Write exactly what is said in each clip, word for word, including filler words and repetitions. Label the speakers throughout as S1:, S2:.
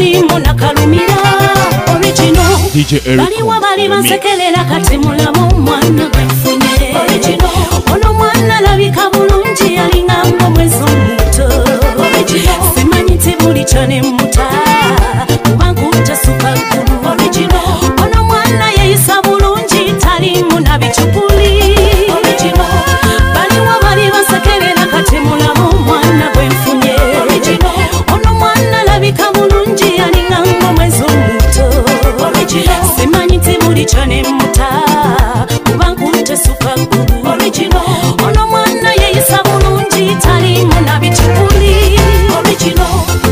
S1: talimu nakalumira original D J Eric baliwa bali basekerera kati mulamu mwana gwenfunye original ono mwana labika bulungi yalinga ng'omwezi omuto original simanyi tibuli kyane muta kubankuta supagulu original ono mwana yeyisa bulungi talimu nabichukuli original baliwa bali basekerera kati mulamu mwana gwenfunye original ono mwana labika bulungi yalinga ng'omwezi omuto original simanyi tibuli kyane muta kubankuta supagulu original ono mwana yeyisa bulungi talimu nabichukuli original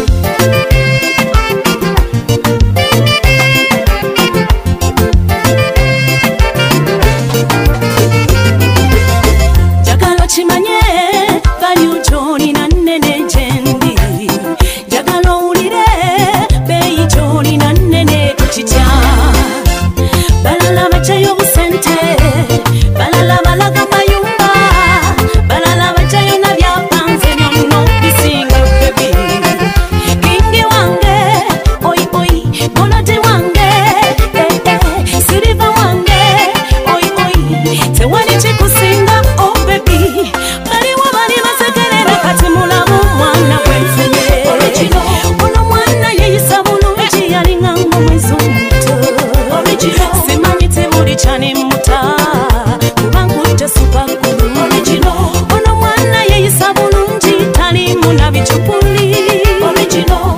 S1: jagalo chimanye value joni na nene jendi jagalo ulire bei joni na nene kuchicha balala bachayo busente balala balaga mayumba balala bachayo na byapanze nyono bisinga baby kingi wange oi oi bonate wange eh eh siriva wange oi oi tewani chikusinga oh baby baliwa bali basekerera kati mulamu mwana gwenfunye original ono mwana yeyisa bulungi yalinga ng'omwezi omuto original simanyi tibuli kyane muta kubankuta supagulu original ono mwana yeyisa bulungi talimu nabichukuli original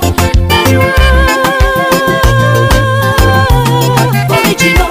S1: original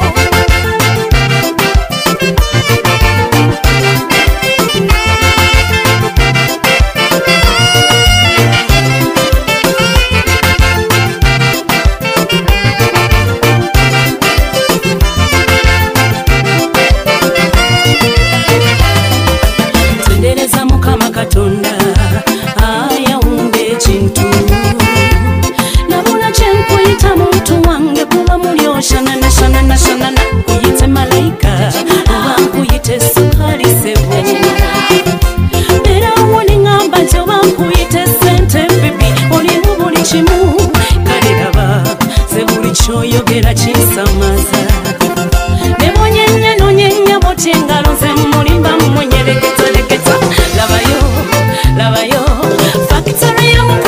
S1: tendereza mukama katonda ayawumba ekintu nabula kyenkuyita muntu wange kuba mulyoshananashananashanana kuyite malayika oba nkuyite sukali sebo era woni ngamba nti oba nkuyite sente bibi olimu buli kimu kale raba ze buli kyoyogera kinsamaza nebonyenya nonyenya boti engalo ze mulimba mwenyereketa leketa labayo labayo factory